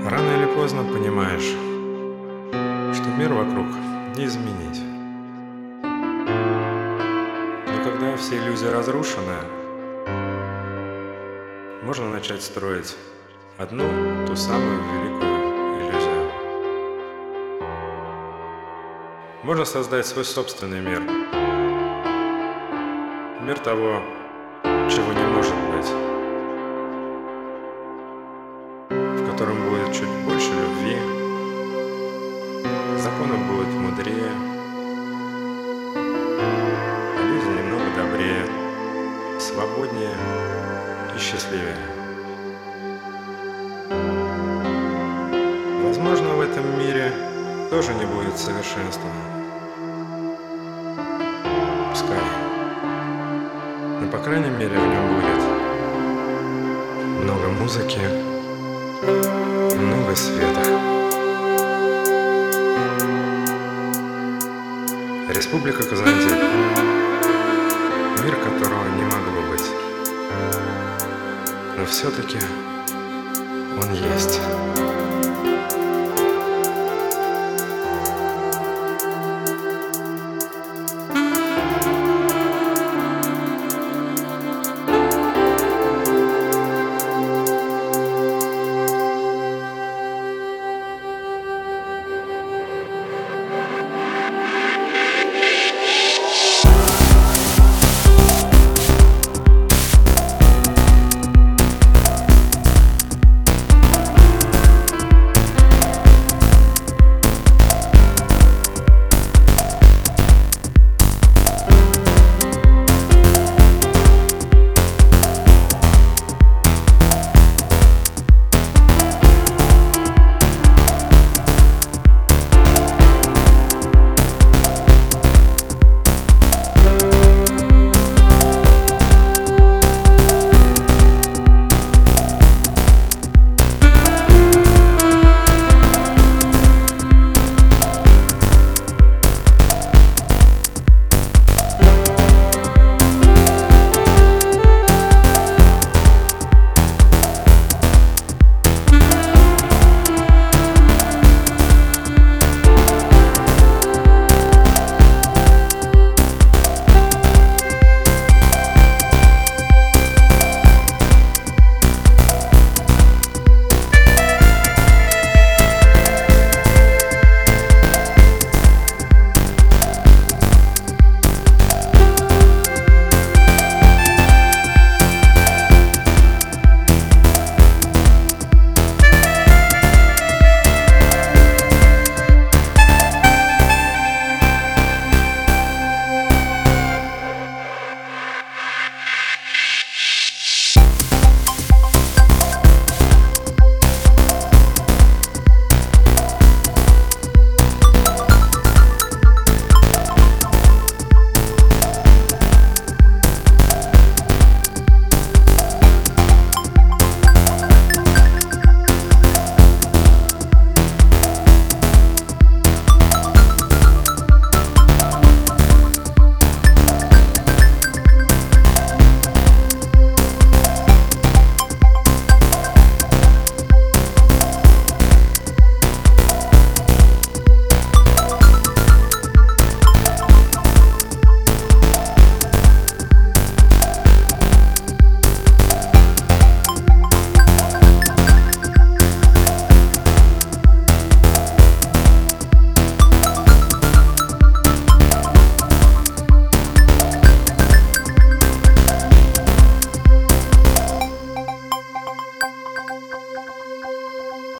Рано или поздно понимаешь, что мир вокруг не изменить. Но когда все иллюзии разрушены, можно начать строить одну, ту самую великую иллюзию. Можно создать свой собственный мир. Мир того, чего не может быть. В котором будет чуть больше любви, законы будут мудрее, а люди немного добрее, свободнее и счастливее. Возможно, в этом мире тоже не будет совершенства. Пускай. Но, по крайней мере, в нем будет много музыки, много света. Республика Казантип. Мир, которого не могло быть. Но все-таки он есть.